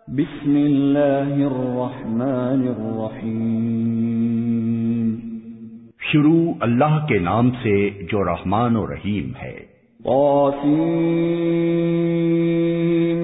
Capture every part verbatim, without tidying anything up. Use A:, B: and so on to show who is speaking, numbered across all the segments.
A: بسم اللہ الرحمن الرحیم،
B: شروع اللہ کے نام سے جو رحمان و رحیم ہے۔
A: طاسین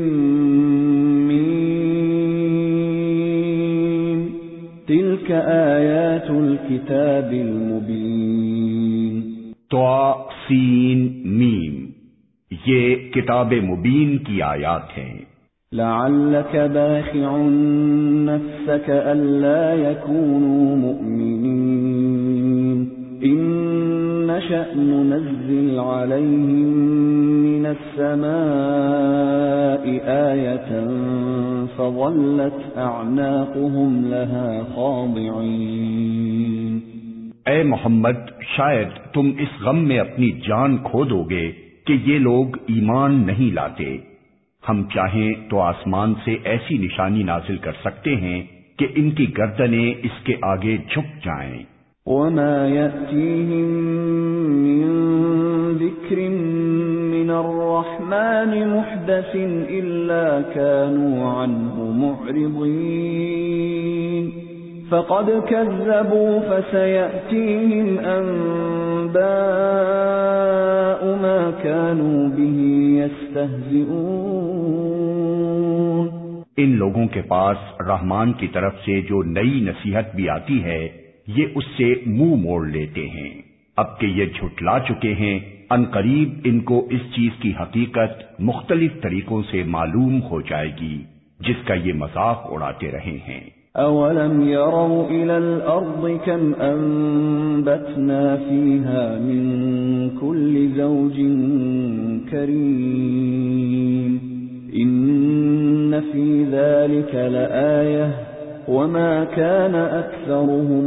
A: میم، تلک آیات الکتاب المبین۔
B: طا سین میم، یہ کتاب مبین کی آیات ہیں۔
A: لعلك باخع نفسك ألا يكونوا مؤمنين إن نشأ ننزل عليهم من السماء آية فظلت أعناقهم لها خاضعين۔
B: اے محمد، شاید تم اس غم میں اپنی جان کھو دو گے کہ یہ لوگ ایمان نہیں لاتے۔ ہم چاہیں تو آسمان سے ایسی نشانی نازل کر سکتے ہیں کہ ان کی گردنیں اس کے آگے جھک جائیں۔
A: وما يأتيهم من ذكر من الرحمن محدث إلا كانوا عنه معرضين فقد كذبوا فسيأتيهم أنباء ما كانوا به يستهزئون۔
B: ان لوگوں کے پاس رحمان کی طرف سے جو نئی نصیحت بھی آتی ہے یہ اس سے منہ موڑ لیتے ہیں، اب کہ یہ جھٹلا چکے ہیں ان قریب ان کو اس چیز کی حقیقت مختلف طریقوں سے معلوم ہو جائے گی جس کا یہ مذاق اڑاتے رہے ہیں۔
A: اولم يروا الى الارض كم انبتنا فيها من كل زوج كريم ان في ذلك لآية وما كان اكثرهم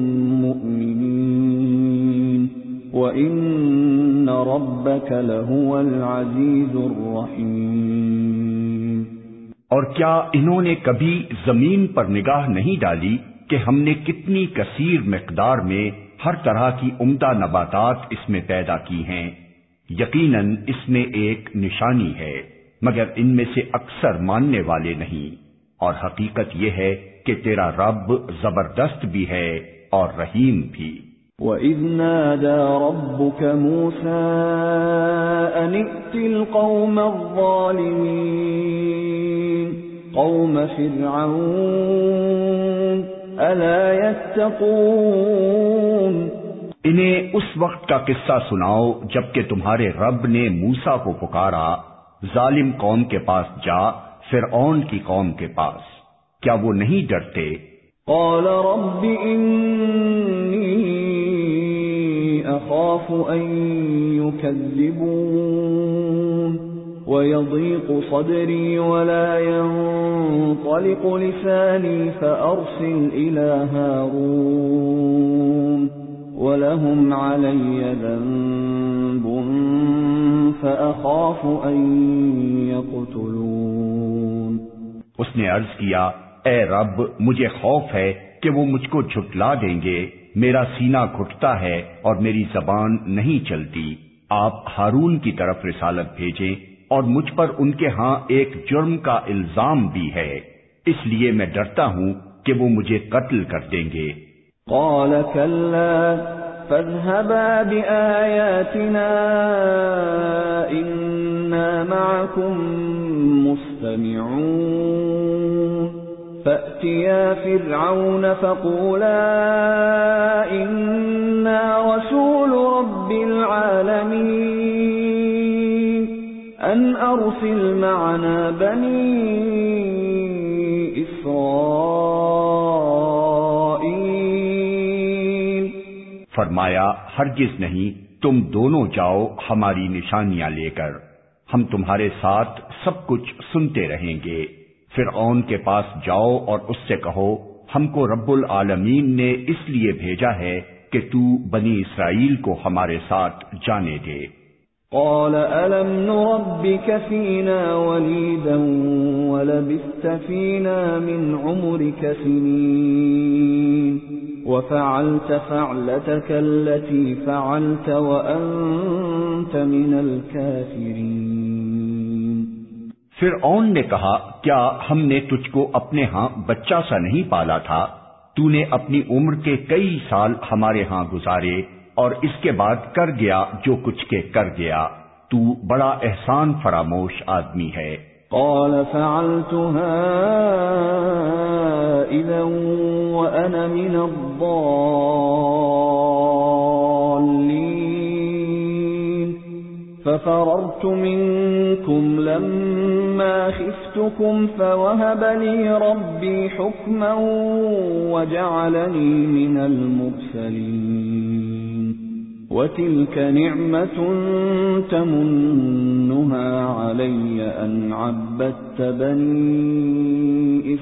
A: مؤمنين وان ربك لهو العزيز الرحيم۔
B: اور کیا انہوں نے کبھی زمین پر نگاہ نہیں ڈالی کہ ہم نے کتنی کثیر مقدار میں ہر طرح کی عمدہ نباتات اس میں پیدا کی ہیں؟ یقیناً اس میں ایک نشانی ہے مگر ان میں سے اکثر ماننے والے نہیں، اور حقیقت یہ ہے کہ تیرا رب زبردست بھی ہے اور رحیم بھی۔
A: وَإِذْ نَادَى رَبُّكَ مُوسَىٰ أَنِ ائْتِ الْقَوْمَ الظَّالِمِينَ قَوْمَ فِرْعَوْنَ أَلَا يَتَّقُونَ۔
B: انہیں اس وقت کا قصہ سناؤ جبکہ تمہارے رب نے موسیٰ کو پکارا، ظالم قوم کے پاس جا، فرعون کی قوم کے پاس، کیا وہ نہیں ڈرتے؟
A: قَالَ رَبِّ إِنِّي أخاف أن يكذبون ويضيق صدري ولا ينطلق لساني فأرسل إلى هارون ولهم علي ذنب فأخاف أن يقتلون۔
B: اس نے عرض کیا، اے رب، مجھے خوف ہے کہ وہ مجھ کو جھٹلا دیں گے، میرا سینہ گھٹتا ہے اور میری زبان نہیں چلتی۔ آپ ہارون کی طرف رسالت بھیجیں اور مجھ پر ان کے ہاں ایک جرم کا الزام بھی ہے، اس لیے میں ڈرتا ہوں کہ وہ مجھے قتل کر دیں گے۔
A: قال كلا فاذهبا بآياتنا إنا معكم مستمعون فأتيا فرعون فقولا إنا رسول رب العالمين أن أرسل معنا بني إسرائيل۔
B: فرمایا، ہرگز نہیں، تم دونوں جاؤ ہماری نشانیاں لے کر، ہم تمہارے ساتھ سب کچھ سنتے رہیں گے۔ فرعون کے پاس جاؤ اور اس سے کہو، ہم کو رب العالمین نے اس لیے بھیجا ہے کہ تو بنی اسرائیل کو ہمارے ساتھ جانے دے۔
A: قال ألم نربك فينا وليدا ولبثت فينا من عمرك سنين وفعلت فعلتك التي فعلت وأنت من الكافرين۔
B: فرعون نے کہا کیا ہم نے تجھ کو اپنے ہاں بچہ سا نہیں پالا تھا؟ تو نے اپنی عمر کے کئی سال ہمارے ہاں گزارے اور اس کے بعد کر گیا جو کچھ کے کر گیا، تو بڑا احسان فراموش آدمی ہے۔
A: قال فعلتها اذا وانا من الضالين ففررت منكم لما خفتكم فوهب لي ربي حكما وجعلني من المرسلين وتلك نعمة تمنها علي أن عبدت بني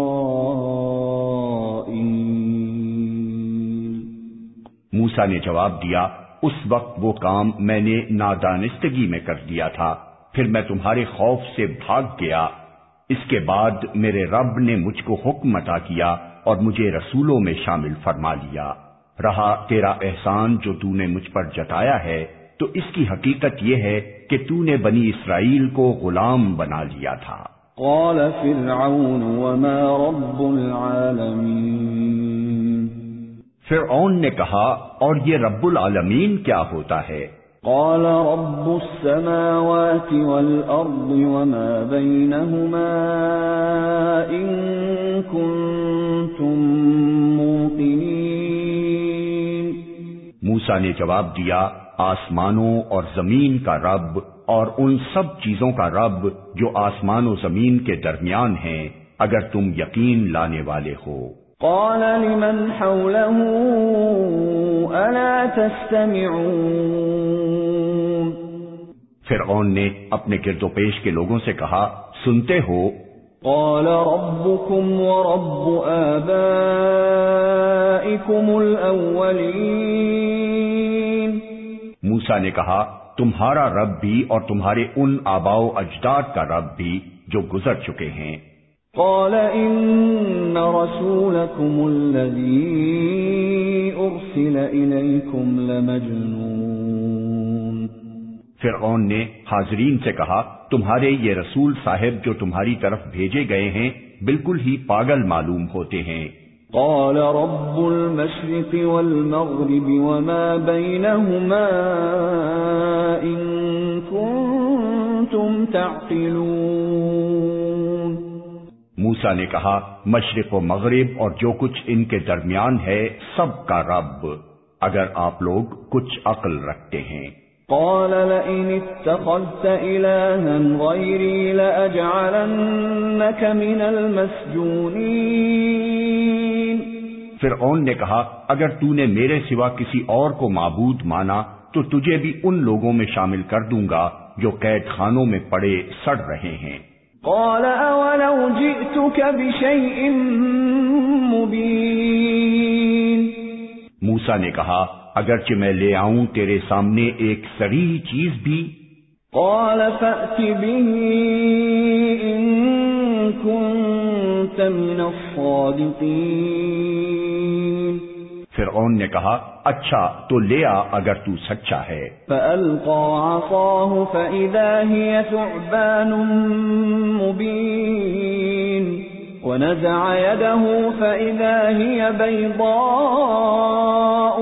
A: إسرائيل۔
B: موسیٰ نے جواب دیا اس وقت وہ کام میں نے نادانستگی میں کر دیا تھا، پھر میں تمہارے خوف سے بھاگ گیا، اس کے بعد میرے رب نے مجھ کو حکم عطا کیا اور مجھے رسولوں میں شامل فرما لیا۔ رہا تیرا احسان جو تو نے مجھ پر جتایا ہے تو اس کی حقیقت یہ ہے کہ تو نے بنی اسرائیل کو غلام بنا لیا تھا۔
A: قال فرعون وما رب العالمین،
B: فرعون نے کہا اور یہ رب العالمین کیا ہوتا ہے؟
A: قال رب السماوات والارض وما بينهما ان كنتم موقنين۔
B: موسیٰ نے جواب دیا آسمانوں اور زمین کا رب اور ان سب چیزوں کا رب جو آسمان و زمین کے درمیان ہیں، اگر تم یقین لانے والے ہو۔
A: قال لمن حوله الا تستمعون،
B: فرعون نے اپنے گرد و پیش کے لوگوں سے کہا سنتے ہو؟
A: قال ربكم ورب آبائكم الاولین،
B: موسیٰ نے کہا تمہارا رب بھی اور تمہارے ان آباء و اجداد کا رب بھی جو گزر چکے ہیں۔
A: قال ان رسولكم الذي ارسل اليكم لمجنون،
B: فرعون نے حاضرین سے کہا تمہارے یہ رسول صاحب جو تمہاری طرف بھیجے گئے ہیں بالکل ہی پاگل معلوم ہوتے ہیں۔
A: قال رب المشرق والمغرب وما بينهما ان كنتم تعقلون،
B: موسیٰ نے کہا مشرق و مغرب اور جو کچھ ان کے درمیان ہے سب کا رب، اگر آپ لوگ کچھ عقل رکھتے ہیں۔
A: قال لئن اتخذت إلها غيري لأجعلنك من المسجونين،
B: فرعون نے کہا اگر تو نے میرے سوا کسی اور کو معبود مانا تو تجھے بھی ان لوگوں میں شامل کر دوں گا جو قید خانوں میں پڑے سڑ رہے ہیں۔
A: قال اولو جئتك بشيء مبين،
B: موسیٰ نے کہا اگرچہ میں لے آؤں تیرے سامنے ایک صریح چیز بھی۔
A: قال فأت به إن كنت من الصادقين،
B: فرعون نے کہا اچھا تو لے آ اگر تو سچا ہے۔
A: فألقى عصاه فإذا هي ثعبان مبين ونزع يده فإذا هي بيضاء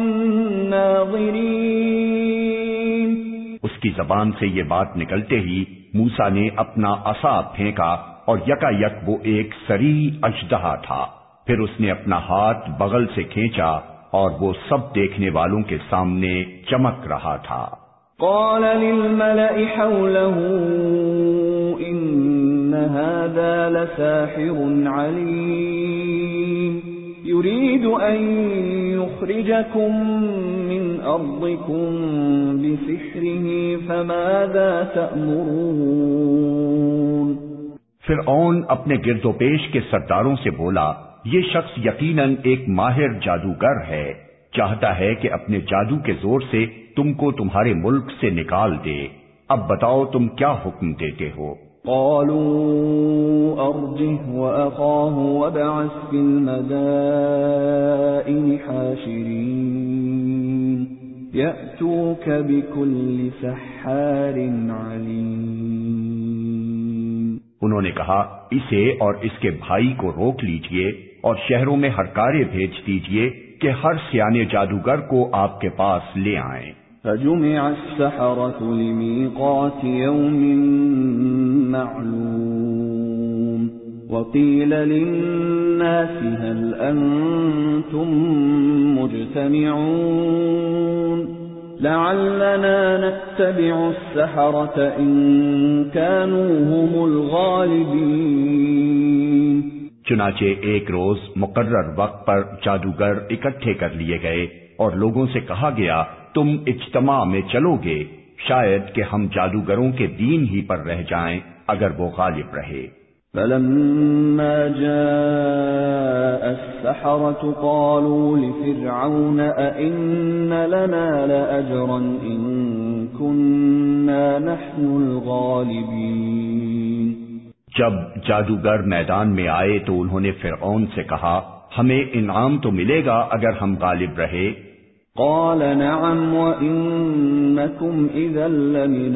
A: للناظرين،
B: اس کی زبان سے یہ بات نکلتے ہی موسیٰ نے اپنا عصا پھینکا اور یکا یک وہ ایک صریح اژدہا تھا، پھر اس نے اپنا ہاتھ بغل سے کھینچا اور وہ سب دیکھنے والوں کے سامنے چمک رہا تھا۔
A: قال للملأ حوله إن هذا لساحر عليم يريد أن يخرجكم من أرضكم بسحره فماذا تأمرون،
B: فرعون اپنے گرد و پیش کے سرداروں سے بولا یہ شخص یقیناً ایک ماہر جادوگر ہے، چاہتا ہے کہ اپنے جادو کے زور سے تم کو تمہارے ملک سے نکال دے، اب بتاؤ تم کیا حکم دیتے ہو؟
A: قالوا ارجه واخاه وابعث في المدائن حاشرين يأتوك بكل سحار عليم،
B: انہوں نے کہا اسے اور اس کے بھائی کو روک لیجئے اور شہروں میں ہرکارے بھیج دیجئے کہ ہر سیانے جادوگر کو آپ کے پاس لے آئیں۔
A: فجمع السحرة لميقات يوم معلوم وقيل للناس هل أنتم مجتمعون لعلنا نتبع السحرة إن كانوا هم الغالبين۔
B: چنانچہ ایک روز مقرر وقت پر جادوگر اکٹھے کر لیے گئے اور لوگوں سے کہا گیا تم اجتماع میں چلو گے، شاید کہ ہم جادوگروں کے دین ہی پر رہ جائیں اگر وہ غالب رہے۔
A: فلما جاء السحرة قالوا لفرعون أئن لنا لأجرا إن كنا نحن الغالبين۔
B: جب جادوگر میدان میں آئے تو انہوں نے فرعون سے کہا ہمیں انعام تو ملے گا اگر ہم غالب رہے۔
A: قال نعم وإنكم إذا لمن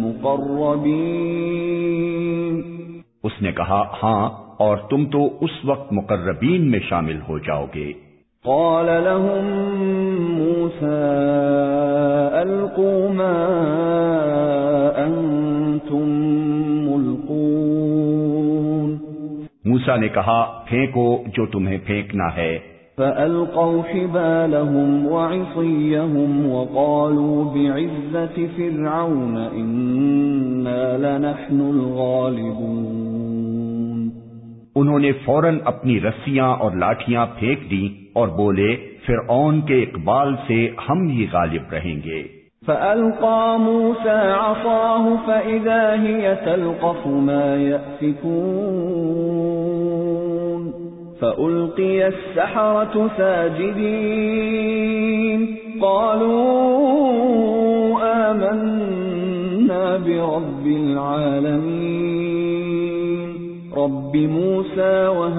A: المقربين۔
B: اس نے کہا ہاں اور تم تو اس وقت مقربین میں شامل ہو جاؤ گے۔
A: قال لهم موسى ألقوا ما أنتم ملقون۔
B: موسیٰ نے کہا پھینکو جو تمہیں پھینکنا ہے۔
A: فألقوا حبالهم وعصيهم وقالوا بعزة فرعون إنا لنحن الغالبون۔
B: انہوں نے فوراً اپنی رسیاں اور لاٹھیاں پھینک دیں اور بولے فرعون کے اقبال سے ہم ہی غالب رہیں گے۔
A: فألقى موسى عصاه فإذا هي تلقف ما يأفكون فألقي السحرة ساجدين قالوا آمنا برب العالمين رب موسى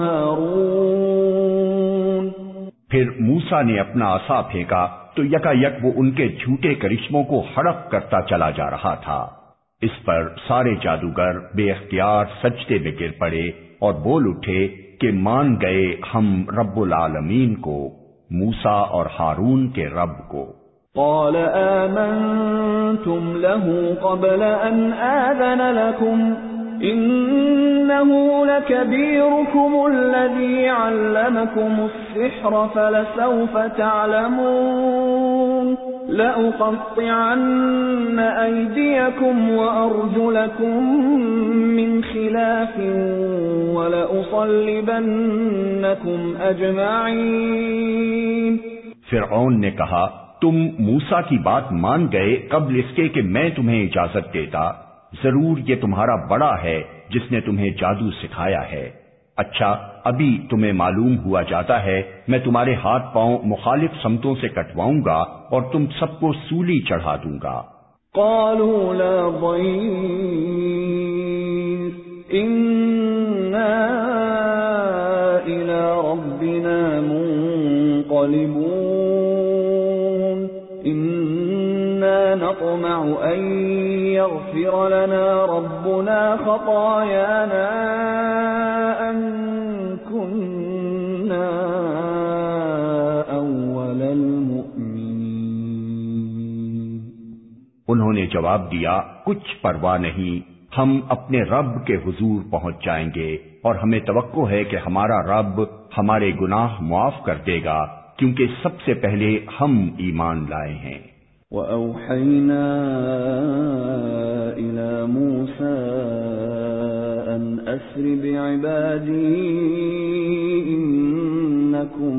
A: وهارون۔
B: پھر موسیٰ نے اپنا عصا پھینکا تو یکا یک وہ ان کے جھوٹے کرشموں کو ہڑپ کرتا چلا جا رہا تھا۔ اس پر سارے جادوگر بے اختیار سجدے میں گر پڑے اور بول اٹھے کہ مان گئے ہم رب العالمین کو، موسیٰ اور ہارون کے رب کو۔
A: قال آمنتم له قبل ان آذن لكم إنه لكبيركم الذي علمكم السحر فلسوف تعلمون لأقطعن أيديكم وأرجلكم من خلاف ولأصلبنكم أجمعين۔
B: فرعون نے کہا تم موسیٰ کی بات مان گئے قبل اس کے کہ میں تمہیں اجازت دیتا، ضرور یہ تمہارا بڑا ہے جس نے تمہیں جادو سکھایا ہے۔ اچھا ابھی تمہیں معلوم ہوا جاتا ہے میں تمہارے ہاتھ پاؤں مخالف سمتوں سے کٹواؤں گا اور تم سب کو سولی چڑھا دوں گا۔
A: قالوا لا ضير إنا إلى ربنا منقلبون إنا نطمع أن يغفر لنا ربنا خطايانا أن كنا أول المؤمنين۔
B: انہوں نے جواب دیا کچھ پرواہ نہیں، ہم اپنے رب کے حضور پہنچ جائیں گے اور ہمیں توقع ہے کہ ہمارا رب ہمارے گناہ معاف کر دے گا کیونکہ سب سے پہلے ہم ایمان لائے ہیں۔
A: وَأَوْحَيْنَا إِلَى مُوسَىٰ أَنْ أَسْرِ بِعِبَادِي إِنَّكُمْ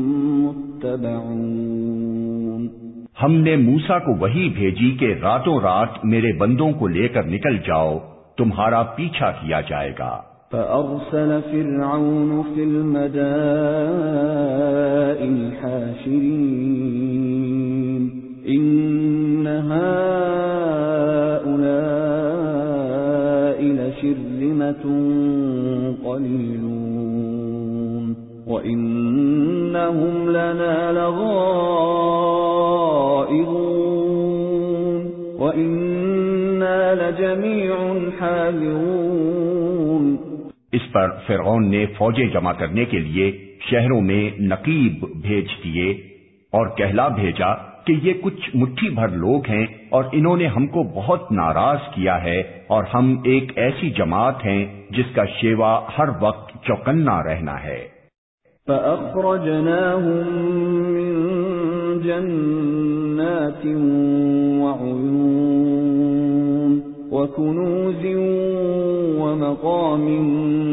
A: مُتَّبَعُونَ۔
B: ہم نے موسیٰ کو وحی بھیجی کہ راتوں رات میرے بندوں کو لے کر نکل جاؤ، تمہارا پیچھا کیا جائے گا۔
A: فأرسل فرعون في المدائن حاشرين إن هؤلاء لشرذمة قليلون وإنهم لنا لغائظون وإنا لجميع حاذرون۔
B: پر فرعون نے فوجیں جمع کرنے کے لیے شہروں میں نقیب بھیج دیے اور کہلا بھیجا کہ یہ کچھ مٹھی بھر لوگ ہیں اور انہوں نے ہم کو بہت ناراض کیا ہے اور ہم ایک ایسی جماعت ہیں جس کا شیوا ہر وقت چوکنا رہنا ہے۔
A: فَأَخْرَجْنَاهُمْ مِنْ جَنَّاتٍ وَعُيُونٍ وَكُنُوزٍ وَمَقَامٍ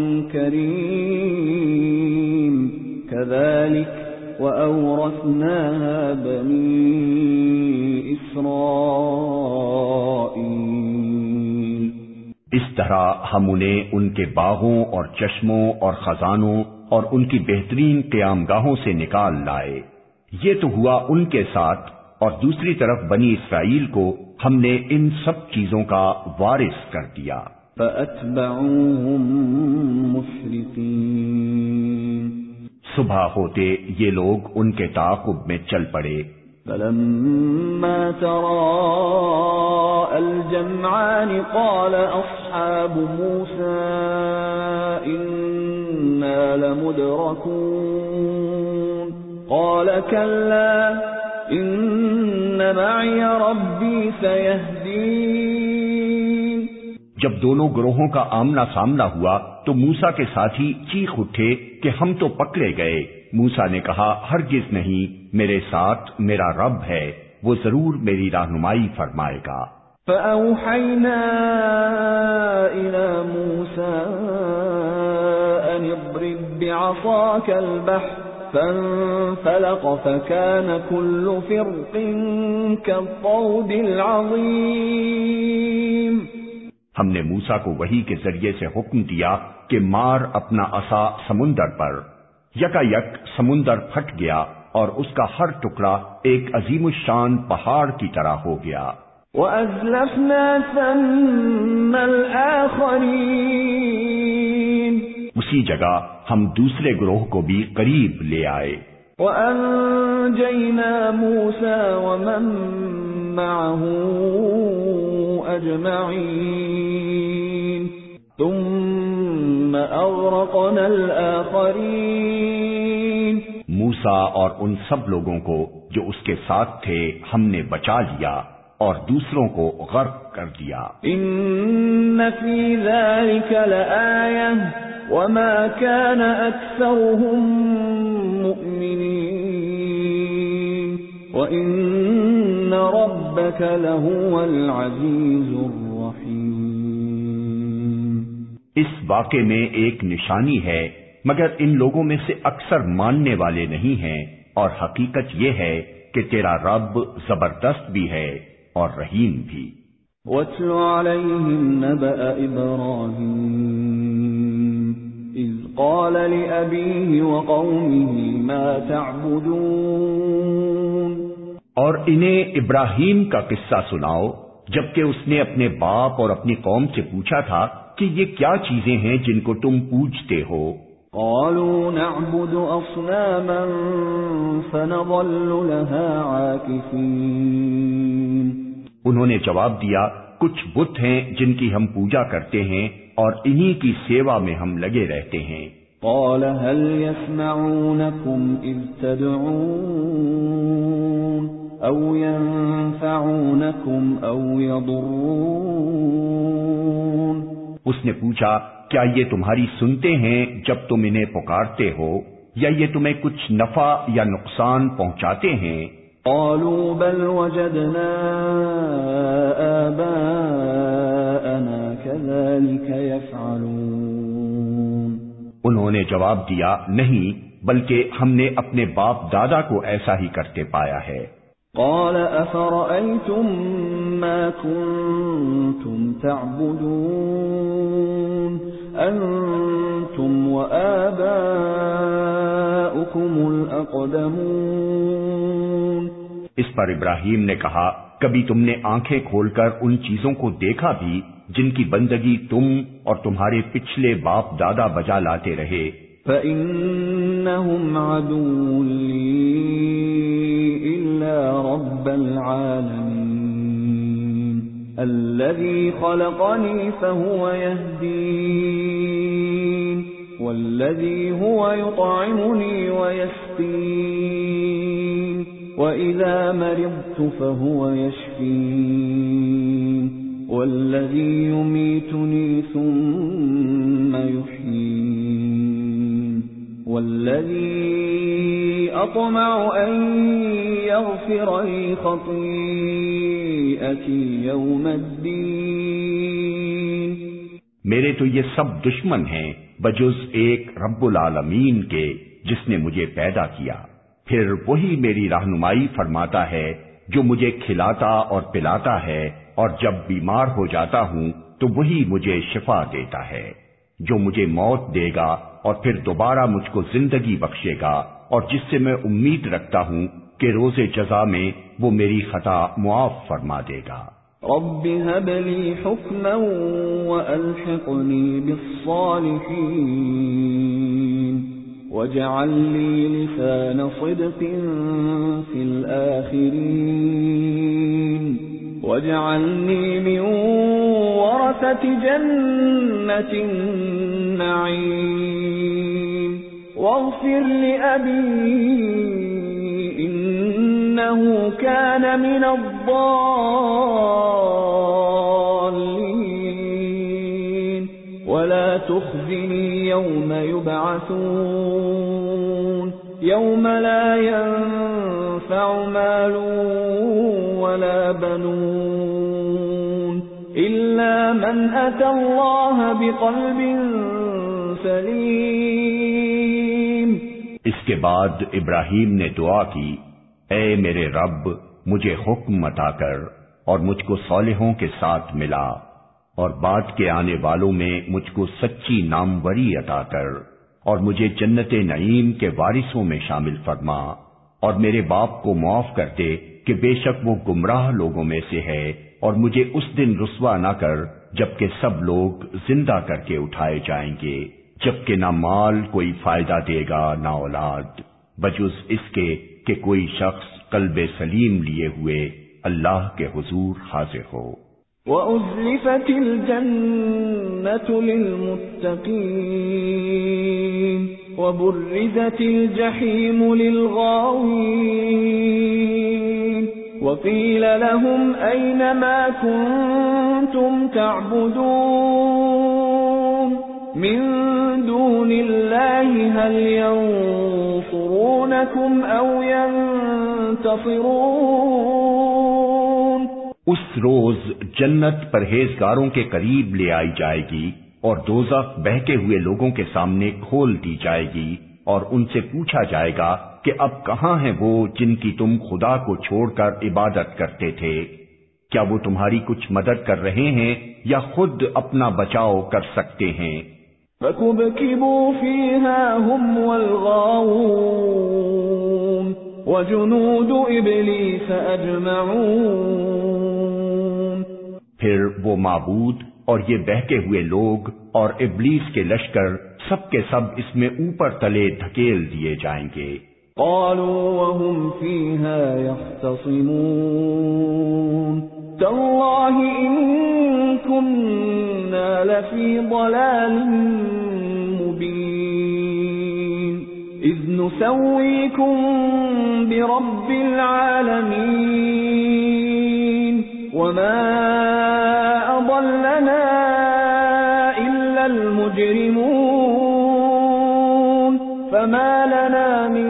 A: كَرِيمٍ كَذَلِكَ وَأَوْرَثْنَاهَا بَنِي إِسْرَائِيلَ۔
B: اس طرح ہم انہیں ان کے باغوں اور چشموں اور خزانوں اور ان کی بہترین قیام گاہوں سے نکال لائے۔ یہ تو ہوا ان کے ساتھ، اور دوسری طرف بنی اسرائیل کو ہم نے ان سب چیزوں کا وارث کر دیا۔
A: فَأَتْبَعُوهُمْ مُشْرِقِينَ۔
B: صبح ہوتے یہ لوگ ان کے تعاقب میں چل پڑے۔
A: فَلَمَّا تَرَاءَى الْجَمْعَانِ قَالَ أَصْحَابُ مُوسَىٰ إِنَّا لَمُدْرَكُونَ قَالَ كَلَّا إِنَّ مَعِيَ رَبِّي سَيَهْدِينِ۔
B: جب دونوں گروہوں کا آمنا سامنا ہوا تو موسیٰ کے ساتھی چیخ اٹھے کہ ہم تو پکڑے گئے۔ موسیٰ نے کہا ہرگز نہیں، میرے ساتھ میرا رب ہے، وہ ضرور میری رہنمائی فرمائے گا۔
A: فَأَوْحَيْنَا إِلَى مُوسَىٰ أَنِ اضْرِب بِّعَصَاكَ الْبَحْرَ فَانفَلَقَ فَكَانَ كُلُّ فِرْقٍ كَالطَّوْدِ الْعَظِيمِ۔
B: ہم نے موسیٰ کو وحی کے ذریعے سے حکم دیا کہ مار اپنا عصا سمندر پر، یکا یک سمندر پھٹ گیا اور اس کا ہر ٹکڑا ایک عظیم الشان پہاڑ کی طرح ہو گیا۔
A: وَأَزْلَفْنَا ثَمَّ الْآخَرِينَ۔
B: اسی جگہ ہم دوسرے گروہ کو بھی قریب لے آئے۔
A: وَأَنجَيْنَا مُوسَىٰ وَمَن مَّعَهُ أَجْمَعِينَ ثُمَّ أَغْرَقْنَا الْآخَرِينَ۔
B: موسیٰ اور ان سب لوگوں کو جو اس کے ساتھ تھے ہم نے بچا لیا اور دوسروں کو غرق کر دیا۔
A: إِنَّ فِي ذَلِكَ لَآيَةً وَمَا كَانَ أَكْثَرُهُم مُؤْمِنِينَ وَإِنَّ رَبَّكَ لَهُوَ الْعَزِيزُ الرَّحِيمُ۔
B: اس واقعے میں ایک نشانی ہے، مگر ان لوگوں میں سے اکثر ماننے والے نہیں ہیں، اور حقیقت یہ ہے کہ تیرا رب زبردست بھی ہے اور رحیم بھی۔
A: وَاتْلُ عَلَيْهِمْ نَبَأَ إِبْرَاهِيمَ إِذْ قَالَ لِأَبِيهِ وَقَوْمِهِ مَا تَعْبُدُونَ۔
B: اور انہیں ابراہیم کا قصہ سناؤ جبکہ اس نے اپنے باپ اور اپنی قوم سے پوچھا تھا کہ یہ کیا چیزیں ہیں جن کو تم پوجتے ہو؟
A: قالوا نعبد اصناما فنظل لها عاكفين۔
B: انہوں نے جواب دیا کچھ بت ہیں جن کی ہم پوجا کرتے ہیں اور انہی کی سیوا میں ہم لگے رہتے ہیں۔
A: قال هل يسمعونكم اذ تدعون او ينفعونكم او يضرون۔
B: اس نے پوچھا کیا یہ تمہاری سنتے ہیں جب تم انہیں پکارتے ہو، یا یہ تمہیں کچھ نفع یا نقصان پہنچاتے ہیں؟
A: قالوا بل وجدنا آباءنا كذلك يفعلون۔
B: انہوں نے جواب دیا نہیں، بلکہ ہم نے اپنے باپ دادا کو ایسا ہی کرتے پایا ہے۔
A: قال أفرأيتم ما كنتم تعبدون أنتم وآباؤكم الأقدمون۔
B: اس پر ابراہیم نے کہا کبھی تم نے آنکھیں کھول کر ان چیزوں کو دیکھا بھی جن کی بندگی تم اور تمہارے پچھلے باپ دادا بجا لاتے رہے؟
A: فَإِنَّهُمْ عَدُوٌّ لِّي إِلَّا رَبَّ الْعَالَمِينَ الَّذِي خَلَقَنِي فَهُوَ يَهْدِينِ۔ والذي هو يطعمني ويسقين وإذا مرضت فهو يشفين والذي يميتني ثم يحيين والذي أطمع أن يغفر لي خطيئتي يوم الدين.
B: میرے تو یہ سب دشمن ہیں بجز ایک رب العالمین کے جس نے مجھے پیدا کیا، پھر وہی میری رہنمائی فرماتا ہے، جو مجھے کھلاتا اور پلاتا ہے، اور جب بیمار ہو جاتا ہوں تو وہی مجھے شفا دیتا ہے، جو مجھے موت دے گا اور پھر دوبارہ مجھ کو زندگی بخشے گا، اور جس سے میں امید رکھتا ہوں کہ روز جزا میں وہ میری خطا معاف فرما دے گا.
A: رب هب لي حكما وألحقني بالصالحين واجعل لي لسان صدق في الآخرين واجعلني من ورثة جنة النعيم واغفر لأبي إنه كان من الضالين ولا تخزني يوم يبعثون يوم لا ينفع مال ولا بنون إلا من أتى الله بقلب سليم.
B: اس کے بعد ابراہیم نے دعا کی، اے میرے رب مجھے حکم عطا کر اور مجھ کو صالحوں کے ساتھ ملا، اور بعد کے آنے والوں میں مجھ کو سچی ناموری عطا کر، اور مجھے جنت نعیم کے وارثوں میں شامل فرما، اور میرے باپ کو معاف کر دے کہ بے شک وہ گمراہ لوگوں میں سے ہے، اور مجھے اس دن رسوا نہ کر جبکہ سب لوگ زندہ کر کے اٹھائے جائیں گے، جبکہ نہ مال کوئی فائدہ دے گا نہ اولاد، بجز اس کے کہ کوئی شخص قلب سلیم لیے ہوئے اللہ کے حضور حاضر ہو.
A: وَأُزْلِفَتِ الْجَنَّةُ لِلْمُتَّقِينَ وَبُرِّزَتِ الْجَحِيمُ لِلْغَاوِينَ وَقِيلَ لَهُمْ أَيْنَ مَا كُنتُمْ تَعْبُدُونَ مِن دُونِ اللَّهِ هَلْ يَنصُرُونَكُمْ أَوْ يَنتَصِرُونَ.
B: اس روز جنت پرہیزگاروں کے قریب لے آئی جائے گی اور دوزخ بہکے ہوئے لوگوں کے سامنے کھول دی جائے گی، اور ان سے پوچھا جائے گا کہ اب کہاں ہیں وہ جن کی تم خدا کو چھوڑ کر عبادت کرتے تھے؟ کیا وہ تمہاری کچھ مدد کر رہے ہیں یا خود اپنا بچاؤ کر سکتے ہیں؟
A: فَكُبْكِبُوا فِيهَا هُمْ وَالْغَاوُونَ وَجُنُودُ إِبْلِيسَ أَجْمَعُونَ.
B: پھر وہ معبود اور یہ بہکے ہوئے لوگ اور ابلیس کے لشکر سب کے سب اس میں اوپر تلے دھکیل دیے جائیں گے.
A: قالوا وهم فيها يختصمون تالله إن كنا لفي ضلال مبين إذ نسويكم برب العالمين وما أضلنا إلا المجرمون فما لنا من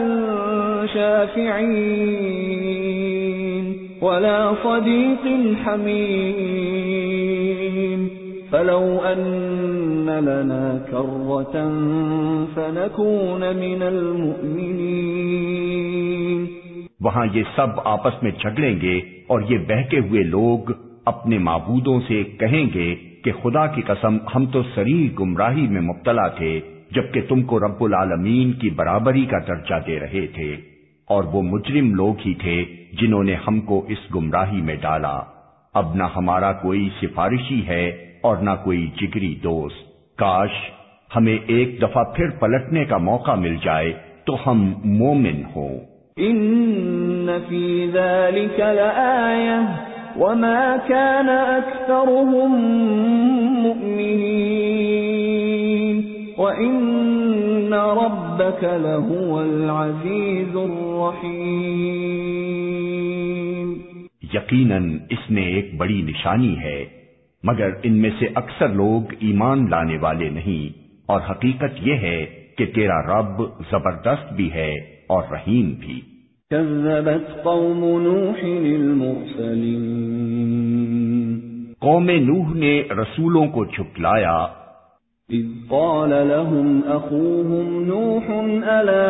A: شافعين ولا صديق حميم فلو أن لنا كرة فنكون من المؤمنين.
B: وہاں یہ سب آپس میں جھگڑیں گے اور یہ بہکے ہوئے لوگ اپنے معبودوں سے کہیں گے کہ خدا کی قسم ہم تو صریح گمراہی میں مبتلا تھے جبکہ تم کو رب العالمین کی برابری کا درجہ دے رہے تھے، اور وہ مجرم لوگ ہی تھے جنہوں نے ہم کو اس گمراہی میں ڈالا. اب نہ ہمارا کوئی سفارشی ہے اور نہ کوئی جگری دوست. کاش ہمیں ایک دفعہ پھر پلٹنے کا موقع مل جائے تو ہم مومن ہوں.
A: ان فی ذلک لآیہ وما كان اکثرهم مؤمنین وَإِنَّ رَبَّكَ لَهُوَ الْعَزِيزُ الرَّحِيمُ۔
B: یقیناً اس میں ایک بڑی نشانی ہے، مگر ان میں سے اکثر لوگ ایمان لانے والے نہیں، اور حقیقت یہ ہے کہ تیرا رب زبردست بھی ہے اور رحیم بھی۔
A: كذبت قوم نوح المرسلين،
B: قوم نوح نے رسولوں کو جھٹلایا۔
A: اذ قال لهم اخوهم نوح الا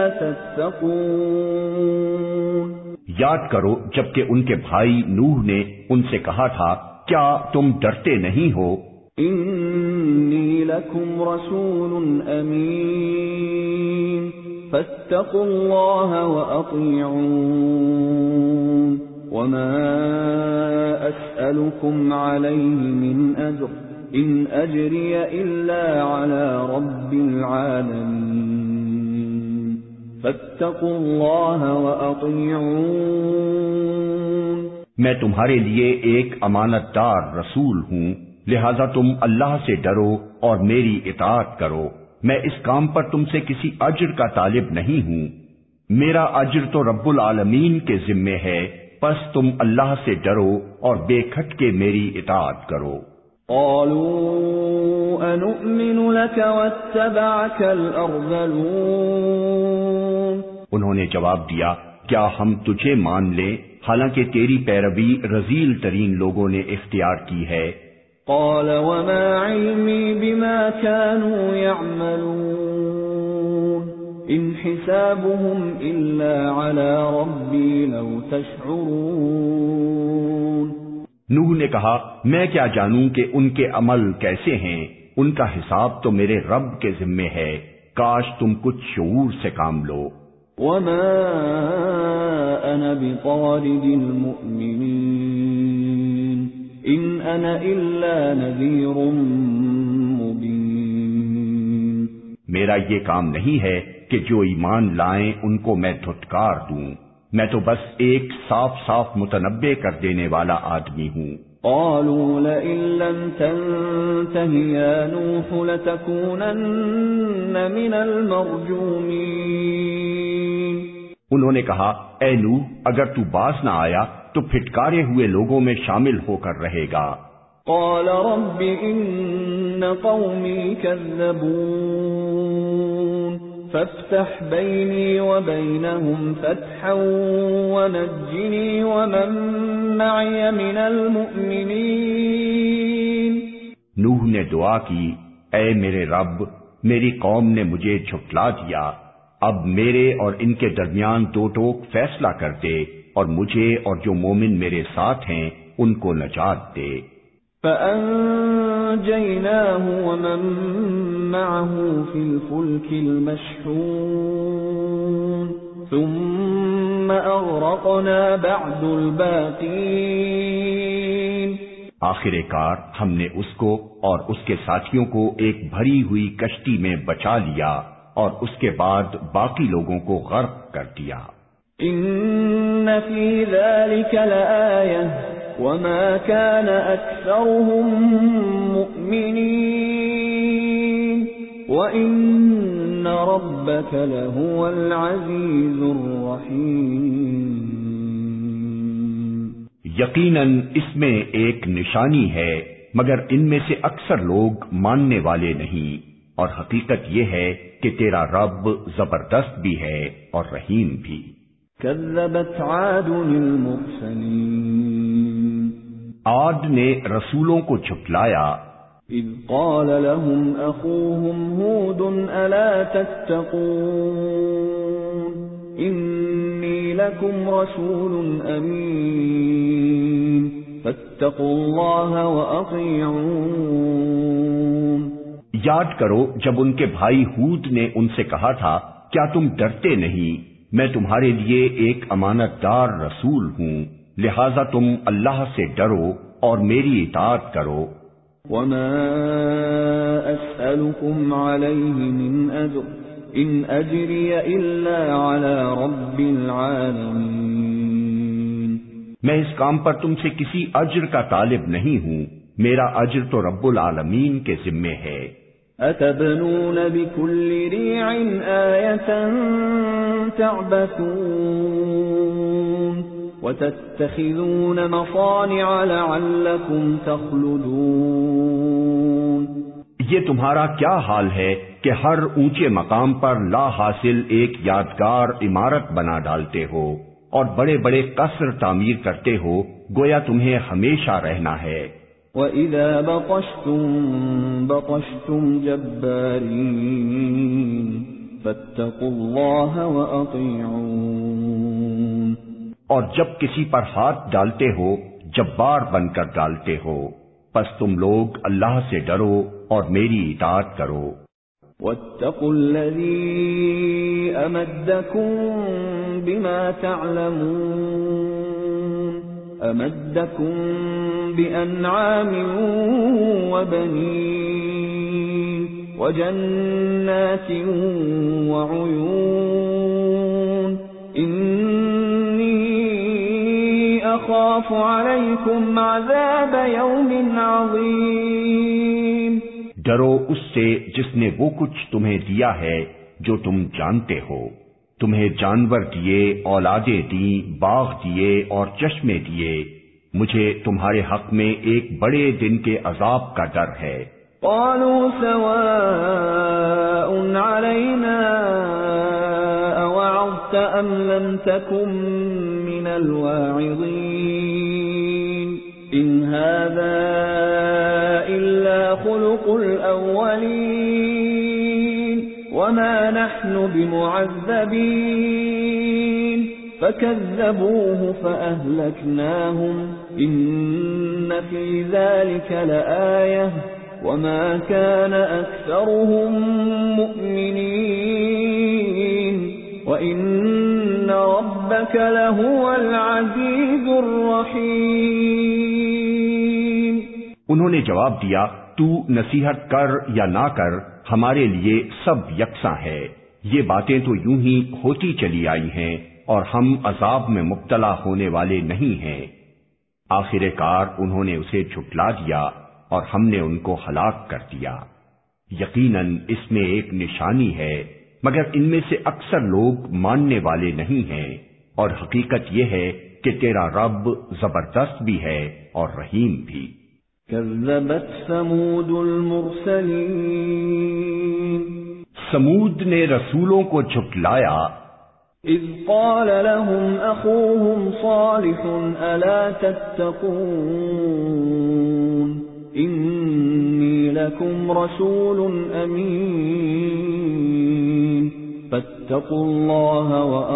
A: تتقون،
B: یاد کرو جبکہ ان کے بھائی نوح نے ان سے کہا تھا کیا تم ڈرتے نہیں ہو؟
A: انی لکم رسول امین فاتقوا اللہ وأطیعون وما اسألكم علیہ من اجر ان اجری الا علی رب العالمین فاتقوا اللہ وأطیعون۔
B: میں تمہارے لیے ایک امانت دار رسول ہوں، لہذا تم اللہ سے ڈرو اور میری اطاعت کرو۔ میں اس کام پر تم سے کسی اجر کا طالب نہیں ہوں، میرا اجر تو رب العالمین کے ذمے ہے، پس تم اللہ سے ڈرو اور بے کھٹ کے میری اطاعت کرو۔
A: قالوا انؤمن لك واتبعك الارذلون،
B: انہوں نے جواب دیا کیا ہم تجھے مان لیں حالانکہ تیری پیروی رذیل ترین لوگوں نے اختیار کی ہے۔
A: قال وما علمی بما كانوا يعملون ان حسابهم الا على ربی لو تشعرون۔
B: نوح نے کہا میں کیا جانوں کہ ان کے عمل کیسے ہیں، ان کا حساب تو میرے رب کے ذمے ہے، کاش تم کچھ شعور سے کام لو۔
A: وما انا بطارد المؤمنین ان انا الا نذیر مبین،
B: میرا یہ کام نہیں ہے کہ جو ایمان لائیں ان کو میں دھتکار دوں، میں تو بس ایک صاف صاف متنبع کر دینے والا آدمی ہوں۔
A: قالوا لئن لم تنته يا نوح لتكونن من المرجومين،
B: انہوں نے کہا اے نوح اگر تو باز نہ آیا تو پھٹکارے ہوئے لوگوں میں شامل ہو کر رہے گا۔
A: قال رب ان قومی كذبون فافتح بینی وبینہم فتحا ونجنی ومن معی من المؤمنین۔
B: نوح نے دعا کی اے میرے رب میری قوم نے مجھے جھٹلا دیا، اب میرے اور ان کے درمیان دو ٹوک فیصلہ کر دے اور مجھے اور جو مومن میرے ساتھ ہیں ان کو نجات دے۔
A: فأنجيناه ومن معه في الفلك المشحون ثم أغرقنا بعد الباقين۔
B: آخر کار ہم نے اس کو اور اس کے ساتھیوں کو ایک بھری ہوئی کشتی میں بچا لیا اور اس کے بعد باقی لوگوں کو غرق کر دیا۔
A: ان فی ذلک لآیہ وما كان اکثرهم مؤمنین وان ربک لهو العزیز الرحیم۔
B: یقیناً اس میں ایک نشانی ہے مگر ان میں سے اکثر لوگ ماننے والے نہیں، اور حقیقت یہ ہے کہ تیرا رب زبردست بھی ہے اور رحیم بھی۔
A: كذبت عاد المرسلین،
B: عاد نے رسولوں کو جھٹلایا۔
A: اذ قال لهم اخوهم هود الا تتقون انی لکم رسول امین فاتقوا اللہ واطیعون۔
B: یاد کرو جب ان کے بھائی ہود نے ان سے کہا تھا کیا تم ڈرتے نہیں، میں تمہارے لیے ایک امانت دار رسول ہوں، لہذا تم اللہ سے ڈرو اور میری اطاعت کرو۔
A: وما اسألكم علیہ من اجر ان اجری الا علی رب العالمین۔
B: میں اس کام پر تم سے کسی اجر کا طالب نہیں ہوں، میرا اجر تو رب العالمین کے ذمے ہے۔
A: أتبنون بكل ريع آية تعبثون وتتخذون مصانع لعلكم تخلدون.
B: یہ تمہارا کیا حال ہے کہ ہر اونچے مقام پر لا حاصل ایک یادگار عمارت بنا ڈالتے ہو اور بڑے بڑے قصر تعمیر کرتے ہو گویا تمہیں ہمیشہ رہنا ہے.
A: وَإِذَا بَطَشْتُمْ بَطَشْتُمْ جَبَّارِينَ فَاتَّقُوا اللَّهَ وَأَطِيعُونِ.
B: اور جب کسی پر ہاتھ ڈالتے ہو جبار بن کر ڈالتے ہو پس تم لوگ اللہ سے ڈرو اور میری اطاعت کرو.
A: وَاتَّقُوا الَّذِي أَمَدَّكُم بِمَا تَعْلَمُونَ أَمَدَّكُم بِأَنْعَامٍ وَبَنِينَ وَجَنَّاتٍ وَعُيُونٍ. إِنِّي أَخَافُ عَلَيْكُمْ عَذَابَ يَوْمٍ عَظِيمٍ.
B: ڈرو اس سے جس نے وہ کچھ تمہیں دیا ہے جو تم جانتے ہو. تمہیں جانور دیے، اولادیں دی، باغ دیے اور چشمے دیے. مجھے تمہارے حق میں ایک بڑے دن کے عذاب کا ڈر ہے.
A: قالوا سواء علينا أوعظت أم لم تكن من الواعظين إن هذا إلا خلق الأولين وما نحن بمعذبين. فكذبوه فأهلكناهم إن في ذلك لآية وما كان أكثرهم مؤمنين وإن ربك لهو العزيز الرحيم.
B: انہوں نے جواب دیا تو نصیحت کر یا نہ کر ہمارے لیے سب یکساں ہے. یہ باتیں تو یوں ہی ہوتی چلی آئی ہیں اور ہم عذاب میں مبتلا ہونے والے نہیں ہیں. آخر کار انہوں نے اسے جھٹلا دیا اور ہم نے ان کو ہلاک کر دیا. یقیناً اس میں ایک نشانی ہے مگر ان میں سے اکثر لوگ ماننے والے نہیں ہیں. اور حقیقت یہ ہے کہ تیرا رب زبردست بھی ہے اور رحیم بھی.
A: كذبت ثمود المرسلين.
B: سمود نے رسولوں کو جھٹلایا.
A: اذ قال لهم اخوهم صالح الا تتقون انی لکم رسول امین فاتقوا اللہ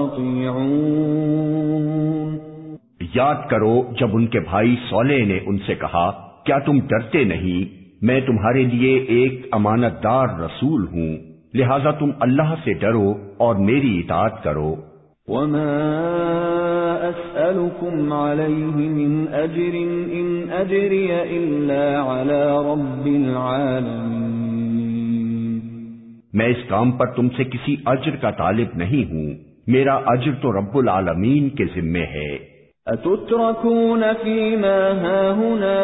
A: واطیعون.
B: یاد کرو جب ان کے بھائی صالح نے ان سے کہا کیا تم ڈرتے نہیں، میں تمہارے لیے ایک امانت دار رسول ہوں، لہذا تم اللہ سے ڈرو اور میری اطاعت کرو.
A: وما اسألكم عليه من اجر ان اجري الا على رب العالمين.
B: میں اس کام پر تم سے کسی اجر کا طالب نہیں ہوں، میرا اجر تو رب العالمین کے ذمے ہے.
A: اتتركون فيما هاهنا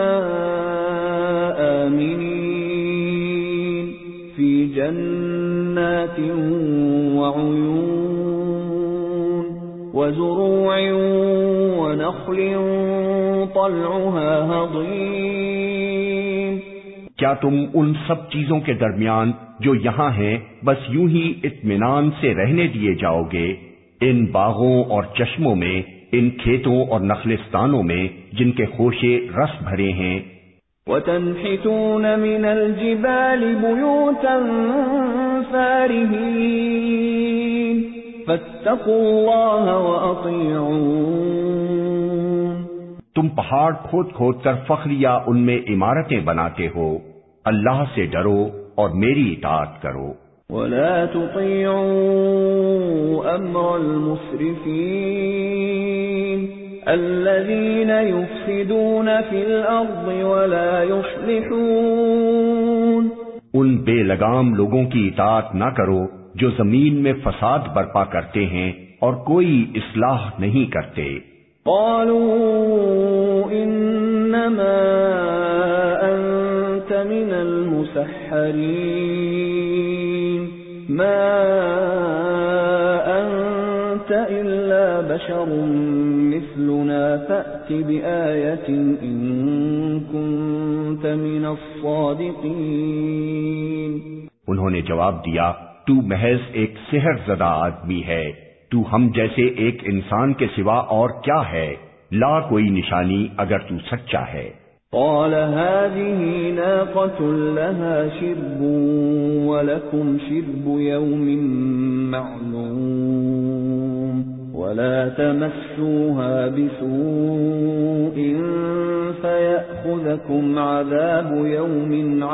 A: آمنين في جنات وعيون وزروع ونخل طلعها هضيم.
B: کیا تم ان سب چیزوں کے درمیان جو یہاں ہیں بس یوں ہی اطمینان سے رہنے دیے جاؤ گے؟ ان باغوں اور چشموں میں، ان کھیتوں اور نخلستانوں میں جن کے خوشے رس بھرے ہیں.
A: وَتَنْحِتُونَ مِنَ الْجِبَالِ بُيُوتًا فَارِهِينَ فَاتَّقُوا اللَّهَ وَأَطِيعُونَ.
B: تم پہاڑ کھود کھود کر فخریہ ان میں عمارتیں بناتے ہو، اللہ سے ڈرو اور میری اطاعت کرو.
A: وَلَا تُطِيعُوا أَمْرَ الْمُسْرِفِينَ الَّذِينَ يُفْسِدُونَ فِي الْأَرْضِ وَلَا يُصْلِحُونَ.
B: ان بے لگام لوگوں کی اطاعت نہ کرو جو زمین میں فساد برپا کرتے ہیں اور کوئی اصلاح نہیں کرتے.
A: قالوا انما انت من المسحرين الحريم ما أنت إلا بشر مثلنا فأت بآية إن كنت من الصادقين.
B: انہوں نے جواب دیا، تو محض ایک سحر زدہ آدمی ہے، تو ہم جیسے ایک انسان کے سوا اور کیا ہے، لا کوئی نشانی اگر تو سچا ہے.
A: قال هذه ناقة لها شرب ولكم شرب يوم معلوم ولا تمسوها بسوء فيأخذكم عذاب يوم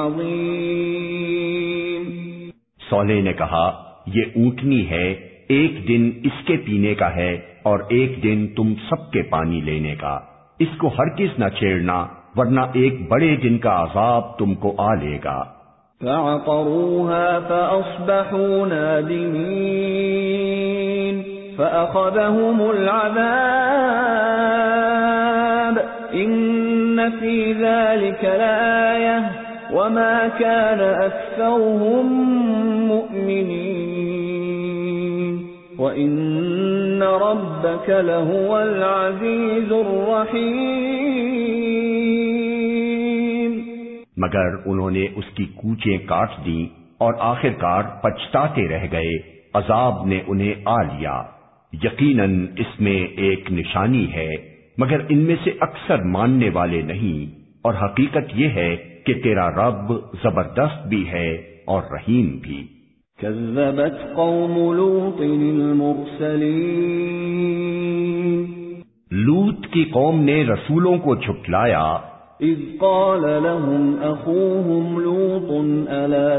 A: عظيم.
B: صالح نے کہا، یہ اونٹنی ہے، ایک دن اس کے پینے کا ہے اور ایک دن تم سب کے پانی لینے کا، اس کو ہرگز نہ چھیڑنا ورنہ ایک بڑے دن کا عذاب تم کو آ لے گا.
A: فعقروها فأصبحوا نادمين فأخذهم العذاب إن في ذلك لآية وما كان أكثرهم مؤمنين وإن ربك لهو العزيز الرحيم.
B: مگر انہوں نے اس کی کوچیں کاٹ دیں اور آخر کار پچھتاتے رہ گئے، عذاب نے انہیں آ لیا. یقیناً اس میں ایک نشانی ہے مگر ان میں سے اکثر ماننے والے نہیں، اور حقیقت یہ ہے کہ تیرا رب زبردست بھی ہے اور رحیم بھی.
A: كذبت قوم لوط المرسلين.
B: لوط کی قوم نے رسولوں کو جھٹلایا.
A: اذ قال لهم اخوهم لوط الا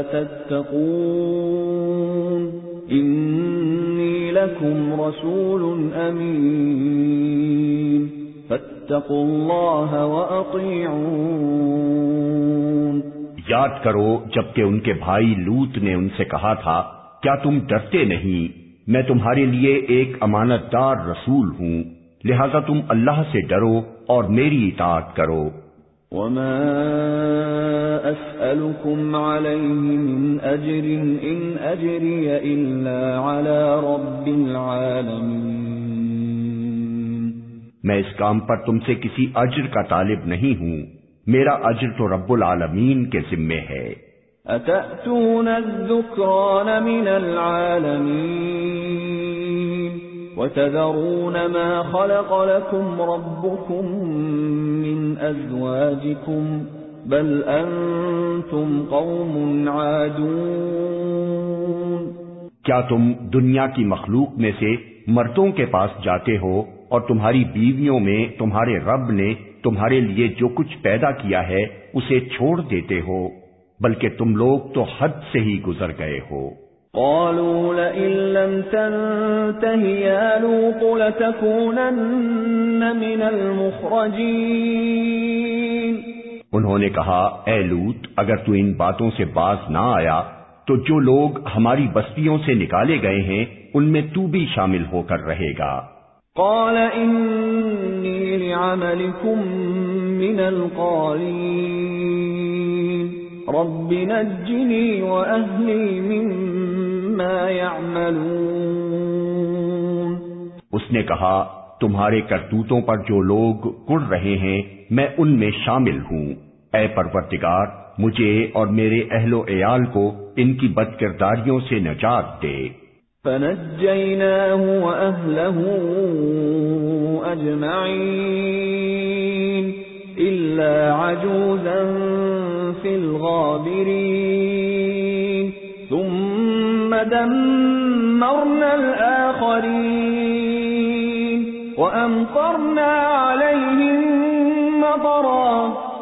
A: تتقون انی لکم رسول امین فاتقوا اللہ واطیعون.
B: یاد کرو جبکہ ان کے بھائی لوط نے ان سے کہا تھا، کیا تم ڈرتے نہیں؟ میں تمہارے لیے ایک امانت دار رسول ہوں، لہذا تم اللہ سے ڈرو اور میری اطاعت کرو.
A: وما اسألكم علیہ من اجر ان اجری الا علی رب العالمین.
B: میں اس کام پر تم سے کسی اجر کا طالب نہیں ہوں، میرا اجر تو رب العالمین کے ذمے ہے.
A: اتأتون الذکران من العالمین وتذرون ما خلق لكم ربكم من ازواجكم بل انتم قوم عادون.
B: کیا تم دنیا کی مخلوق میں سے مردوں کے پاس جاتے ہو اور تمہاری بیویوں میں تمہارے رب نے تمہارے لیے جو کچھ پیدا کیا ہے اسے چھوڑ دیتے ہو، بلکہ تم لوگ تو حد سے ہی گزر گئے ہو.
A: قالوا لئن لم تنته يا لوط لتكونن من المخرجين.
B: انہوں نے کہا، اے لوط اگر تو ان باتوں سے باز نہ آیا تو جو لوگ ہماری بستیوں سے نکالے گئے ہیں ان میں تو بھی شامل ہو کر رہے گا.
A: قال انی لعملکم من القالین رب نجنی واہلی مما یعملون.
B: اس نے کہا، تمہارے کرتوتوں پر جو لوگ کڑ رہے ہیں میں ان میں شامل ہوں، اے پروردگار مجھے اور میرے اہل و عیال کو ان کی بدکرداریوں سے نجات دے.
A: فنجیناہ وأہلہ اجمعین الا عجوزا فی الغابرین ثم دمرنا الآخرین وأمطرنا علیہم مطرا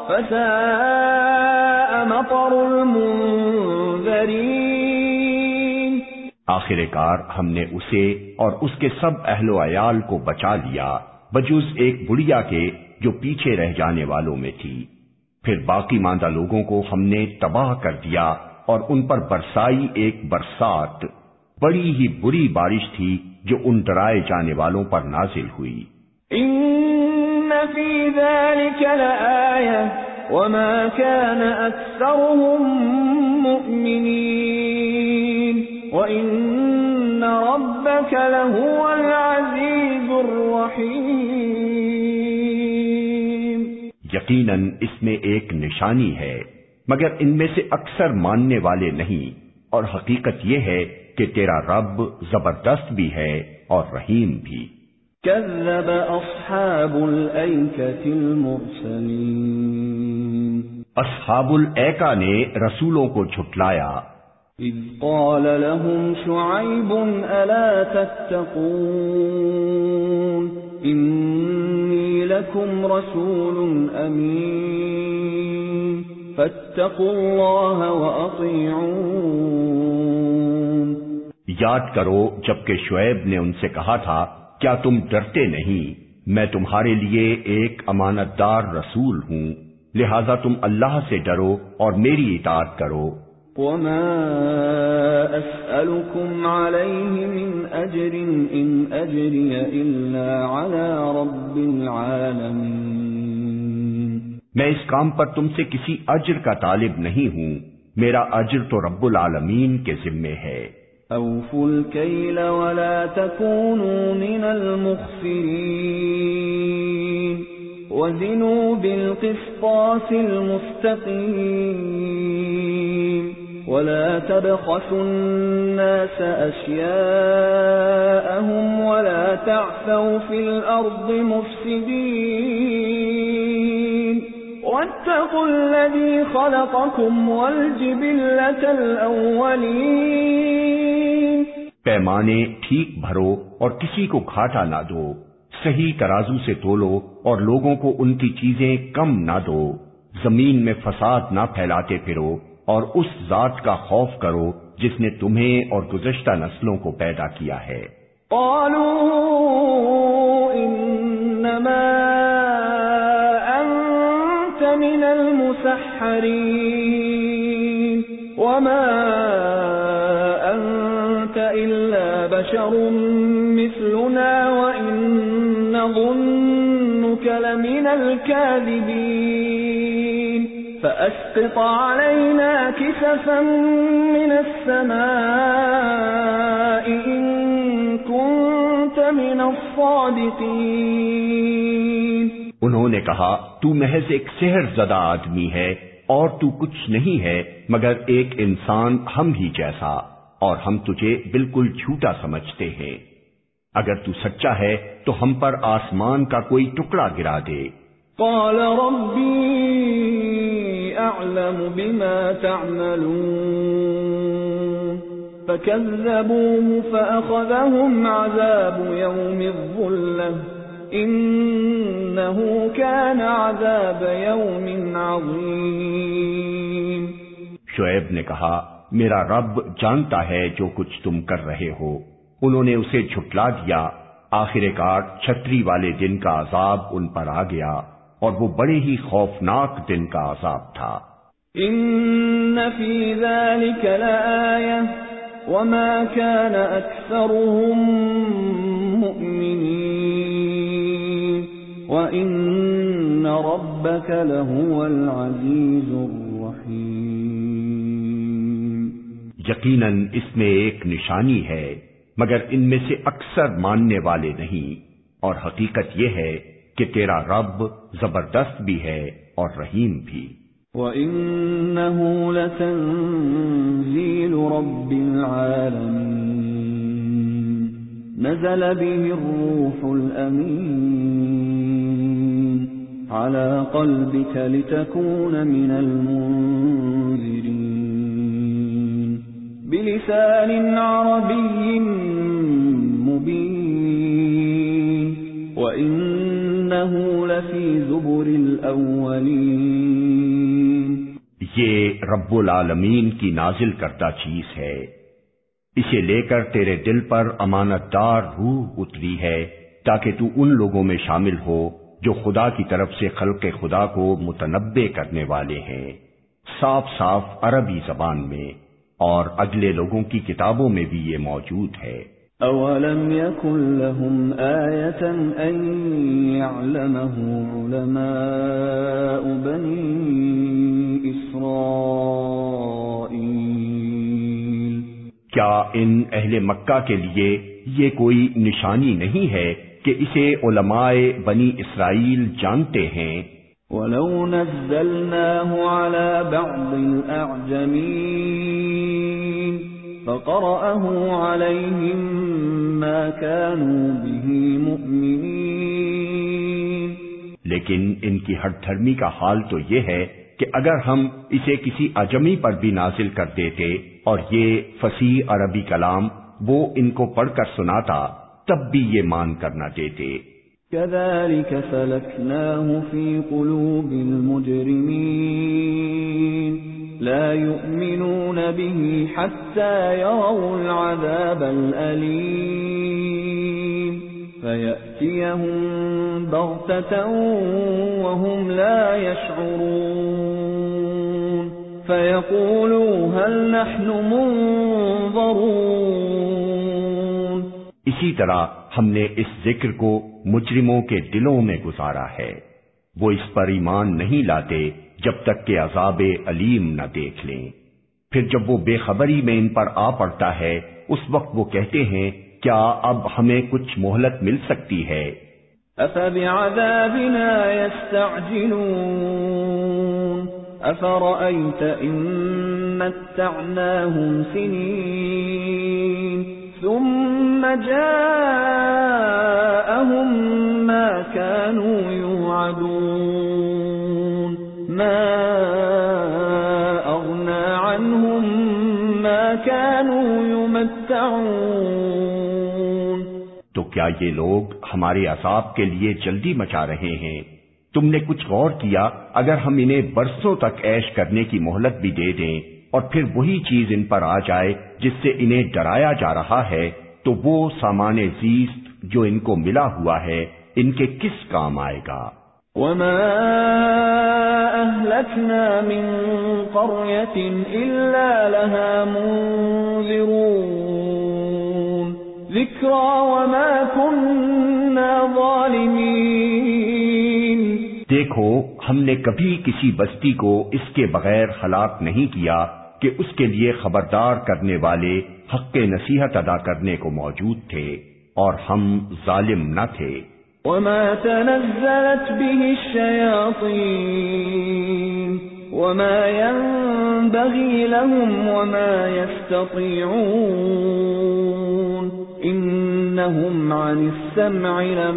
A: فساء مطر المنذرین.
B: آخر کار ہم نے اسے اور اس کے سب اہل و عیال کو بچا لیا بجز ایک بڑھیا کے جو پیچھے رہ جانے والوں میں تھی. پھر باقی ماندہ لوگوں کو ہم نے تباہ کر دیا اور ان پر برسائی ایک برسات، بڑی ہی بری بارش تھی جو ان ڈرائے جانے والوں پر نازل ہوئی.
A: ان فی ذلک لآیہ وما كان أكثرهم مؤمنين وإن ربك لهو العزيز الرحيم.
B: یقیناً اس میں ایک نشانی ہے مگر ان میں سے اکثر ماننے والے نہیں، اور حقیقت یہ ہے کہ تیرا رب زبردست بھی ہے اور رحیم بھی.
A: كذب أصحاب الأيكة المرسلين.
B: اصحاب الایکہ نے رسولوں کو جھٹلایا.
A: اذ قال لهم شعيب ألا تتقون إني لكم رسول أمين فاتقوا الله وأطيعون.
B: یاد کرو جبکہ شعیب نے ان سے کہا تھا کیا تم ڈرتے نہیں، میں تمہارے لیے ایک امانت دار رسول ہوں، لہذا تم اللہ سے ڈرو اور میری اطاعت کرو.
A: وما أسألكم عليه من أجر إن أجري إلا على رب العالمين.
B: میں اس کام پر تم سے کسی اجر کا طالب نہیں ہوں، میرا اجر تو رب العالمین کے ذمے ہے.
A: أوفوا الكيل ولا تكونوا من المخسرين وزنوا بالقسطاس المستقيم ولا تبخسوا الناس أشياءهم ولا تعثوا في الأرض مفسدين واتقوا الذي خلقكم والجبلة الأولين.
B: پیمانے ٹھیک بھرو اور کسی کو گھاٹا نہ دو، صحیح ترازو سے تولو اور لوگوں کو ان کی چیزیں کم نہ دو، زمین میں فساد نہ پھیلاتے پھرو اور اس ذات کا خوف کرو جس نے تمہیں اور گزشتہ نسلوں کو پیدا کیا ہے.
A: قالوا انما انت من المسحرين وما انت الا بشر مثلنا وان نظنك لمن الكاذبين فأسقط علينا كسفا من السماء إن كنت من الصادقين.
B: انہوں نے کہا تو محض ایک سحر زدہ آدمی ہے اور تو کچھ نہیں ہے مگر ایک انسان ہم ہی جیسا، اور ہم تجھے بالکل جھوٹا سمجھتے ہیں. اگر تو سچا ہے تو ہم پر آسمان کا کوئی ٹکڑا گرا دے.
A: قال ربی اعلم بما تعملون فكذبوه فأخذهم عذاب يوم الظلة انه كان عذاب يوم عظيم.
B: شعیب نے کہا میرا رب جانتا ہے جو کچھ تم کر رہے ہو. انہوں نے اسے جھٹلا دیا، آخر کار چھتری والے دن کا عذاب ان پر آ گیا اور وہ بڑے ہی خوفناک دن کا عذاب تھا.
A: ان فی ذلک لآیہ وما كان اکثرهم مؤمنین وان ربک لهو العزیز الرحیم.
B: یقیناً اس میں ایک نشانی ہے مگر ان میں سے اکثر ماننے والے نہیں، اور حقیقت یہ ہے کہ تیرا رب زبردست بھی ہے اور رحیم بھی.
A: وَإِنَّهُ لَتَنزِيلُ رَبِّ الْعَالَمِينَ نَزَلَ بِهِ الرُّوحُ الْأَمِينُ عَلَى قَلْبِكَ لِتَكُونَ مِنَ الْمُنذِرِينَ بِلِسَانٍ عَرَبِيٍّ مُبِينٍ وَإِنَّهُ لَفِي زُبُرِ الْأَوَّلِينَ.
B: یہ رب العالمین کی نازل کردہ چیز ہے، اسے لے کر تیرے دل پر امانت دار روح اتری ہے تاکہ تو ان لوگوں میں شامل ہو جو خدا کی طرف سے خلق خدا کو متنبع کرنے والے ہیں، صاف صاف عربی زبان میں، اور اگلے لوگوں کی کتابوں میں بھی یہ موجود ہے.
A: أَوَلَمْ يَكُنْ لَهُمْ آيَةً أَنْ يَعْلَمَهُ عُلَمَاءُ بَنِي إِسْرَائِيلَ
B: کیا ان اہل مکہ کے لیے یہ کوئی نشانی نہیں ہے کہ اسے علماء بنی اسرائیل جانتے ہیں؟
A: وَلَوْ نَزَّلْنَاهُ عَلَى بَعْضِ الْأَعْجَمِينَ فَقَرَأَهُ عَلَيْهِمْ مَا كَانُوا بِهِ مُؤْمِنِينَ
B: لیکن ان کی ہٹ دھرمی کا حال تو یہ ہے کہ اگر ہم اسے کسی اجمی پر بھی نازل کر دیتے اور یہ فصیح عربی کلام وہ ان کو پڑھ کر سناتا تب بھی یہ مان کر نہ دیتے۔
A: كَذَلِكَ سَلَكْنَاهُ فِي قُلُوبِ الْمُجْرِمِينَ لَا يُؤْمِنُونَ بِهِ حَتَّى يَرَوْا الْعَذَابَ الْأَلِيمَ فَيَأْتِيَهُم بَغْتَةً وَهُمْ لَا يَشْعُرُونَ فَيَقُولُوا هَلْ نَحْنُ مُنظَرُونَ۔
B: اسی طرح ہم نے اس ذکر کو مجرموں کے دلوں میں گزارا ہے، وہ اس پر ایمان نہیں لاتے جب تک کہ عذاب علیم نہ دیکھ لیں۔ پھر جب وہ بے خبری میں ان پر آ پڑتا ہے اس وقت وہ کہتے ہیں کیا اب ہمیں کچھ مہلت مل سکتی ہے؟
A: أَفَبِعَذَابِنَا يَسْتَعْجِلُونَ أَفَرَأَيْتَ إِن مَّتَّعْنَاهُمْ سِنِينَ ثُمَّ جَاءَهُم مَّا كَانُوا يُوعَدُونَ مَا أَغْنَى عَنْهُم مَّا كَانُوا يُمَتَّعُونَ۔
B: تو کیا یہ لوگ ہمارے عذاب کے لیے جلدی مچا رہے ہیں؟ تم نے کچھ غور کیا اگر ہم انہیں برسوں تک عیش کرنے کی مہلت بھی دے دیں اور پھر وہی چیز ان پر آ جائے جس سے انہیں ڈرایا جا رہا ہے تو وہ سامان زیست جو ان کو ملا ہوا ہے ان کے کس کام آئے گا؟
A: وَمَا أَهْلَكْنَا مِن قَرْيَةٍ إِلَّا لَهَا مُنذِرُونَ ذِكْرَى وَمَا كُنَّا ظَالِمِينَ۔
B: دیکھو ہم نے کبھی کسی بستی کو اس کے بغیر ہلاک نہیں کیا کہ اس کے لیے خبردار کرنے والے حق نصیحت ادا کرنے کو موجود تھے اور ہم ظالم نہ تھے۔
A: وَمَا تَنَزَّلَتْ بِهِ الشَّيَاطِينُ وَمَا يَنبَغِي لَهُمْ وَمَا يَسْتَطِيعُونَ إِنَّهُمْ عَنِ السَّمْعِ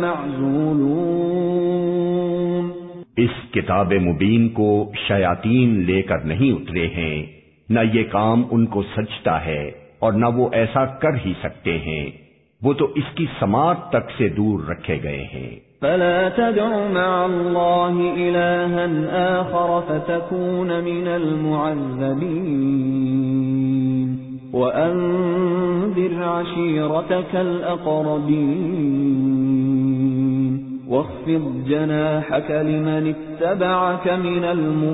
A: لَمَعْزُولُونَ۔
B: اس کتاب مبین کو شیاطین لے کر نہیں اترے ہیں، نہ یہ کام ان کو سجتا ہے اور نہ وہ ایسا کر ہی سکتے ہیں، وہ تو اس کی سماعت تک سے دور رکھے گئے ہیں۔
A: فَلَا تَدْعُ مَعَ اللَّهِ إِلَٰهًا آخَرَ فَتَكُونَ مِنَ الْمُعَذَّبِينَ وَأَنذِرْ عَشِيرَتَكَ الْأَقْرَبِينَ وَاخْفِضْ جَنَاحَكَ لِمَنِ اتَّبَعَكَ مِنَ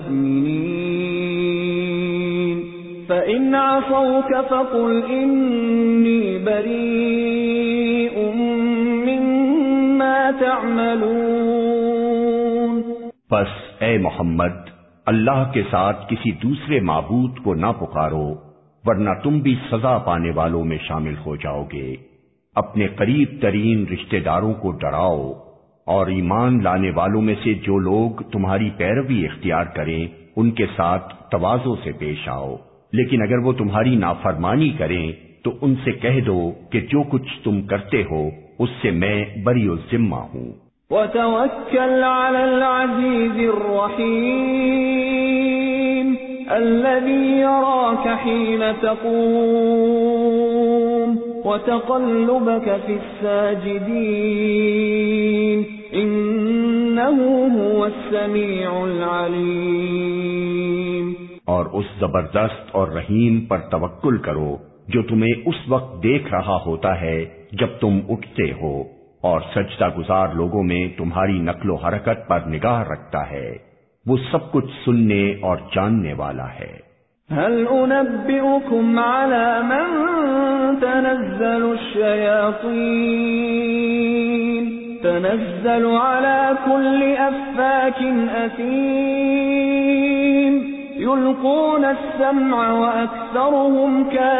A: الْمُؤْمِنِينَ فَإِنْ عَصَوْكَ فَقُلْ إِنِّي بَرِيءٌ مِّمَّا تَعْمَلُونَ۔
B: پس اے محمد اللہ کے ساتھ کسی دوسرے معبود کو نہ پکارو ورنہ تم بھی سزا پانے والوں میں شامل ہو جاؤ گے۔ اپنے قریب ترین رشتہ داروں کو ڈراؤ اور ایمان لانے والوں میں سے جو لوگ تمہاری پیروی اختیار کریں ان کے ساتھ تواضع سے پیش آؤ، لیکن اگر وہ تمہاری نافرمانی کریں تو ان سے کہہ دو کہ جو کچھ تم کرتے ہو اس سے میں بری الذمہ ہوں۔
A: وَتَوَكَّلْ عَلَى الْعَزِيزِ الرَّحِيمِ الَّذِي يَرَاكَ حِينَ تَقُومُ وَتَقَلُّبَكَ فِي السَّاجِدِينَ إِنَّهُ هُوَ السَّمِيعُ الْعَلِيمُ۔
B: اور اس زبردست اور رحیم پر توکل کرو جو تمہیں اس وقت دیکھ رہا ہوتا ہے جب تم اٹھتے ہو اور سجدہ گزار لوگوں میں تمہاری نقل و حرکت پر نگاہ رکھتا ہے، وہ سب کچھ سننے اور جاننے والا ہے۔
A: هل أنبئكم على من تنزل الشياطين تنزل على كل أفاك أثيم يلقون السمع وأكثرهم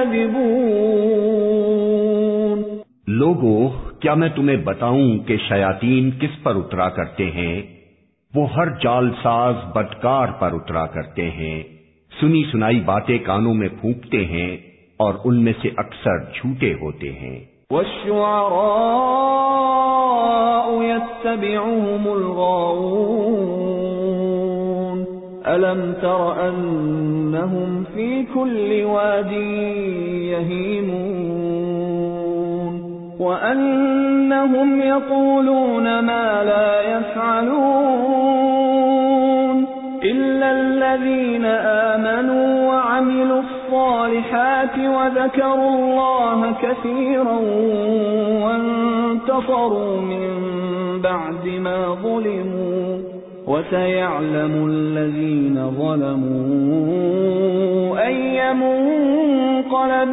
A: كاذبون.
B: لوگو، کیا میں تمہیں بتاؤں کہ شیاطین کس پر اترا کرتے ہیں؟ وہ ہر جال ساز بدکار پر اترا کرتے ہیں. سنی سنائی باتیں کانوں میں پھونکتے ہیں اور ان میں سے اکثر جھوٹے ہوتے ہیں.
A: والشعراء يتبعهم الغاوون ألم تر أنهم في كل واد يهيمون وأنهم يقولون ما لا يفعلون إلا الذين آمنوا وعملوا الصالحات وذكروا الله كثيرا وانتصروا من بعد ما ظلموا وسيعلم الذين ظلموا أي منقلب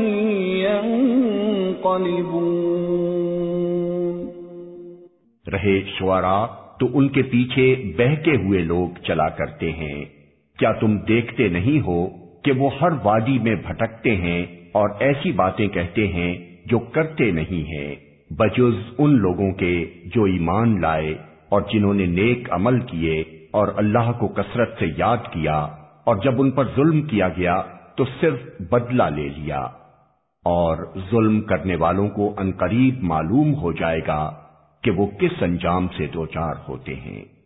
A: ينقلبون.
B: رہے شعراء تو ان کے پیچھے بہکے ہوئے لوگ چلا کرتے ہیں. کیا تم دیکھتے نہیں ہو کہ وہ ہر وادی میں بھٹکتے ہیں اور ایسی باتیں کہتے ہیں جو کرتے نہیں ہیں، بجز ان لوگوں کے جو ایمان لائے اور جنہوں نے نیک عمل کیے اور اللہ کو کثرت سے یاد کیا، اور جب ان پر ظلم کیا گیا تو صرف بدلہ لے لیا. اور ظلم کرنے والوں کو عنقریب معلوم ہو جائے گا کہ وہ کس انجام سے دوچار ہوتے ہیں.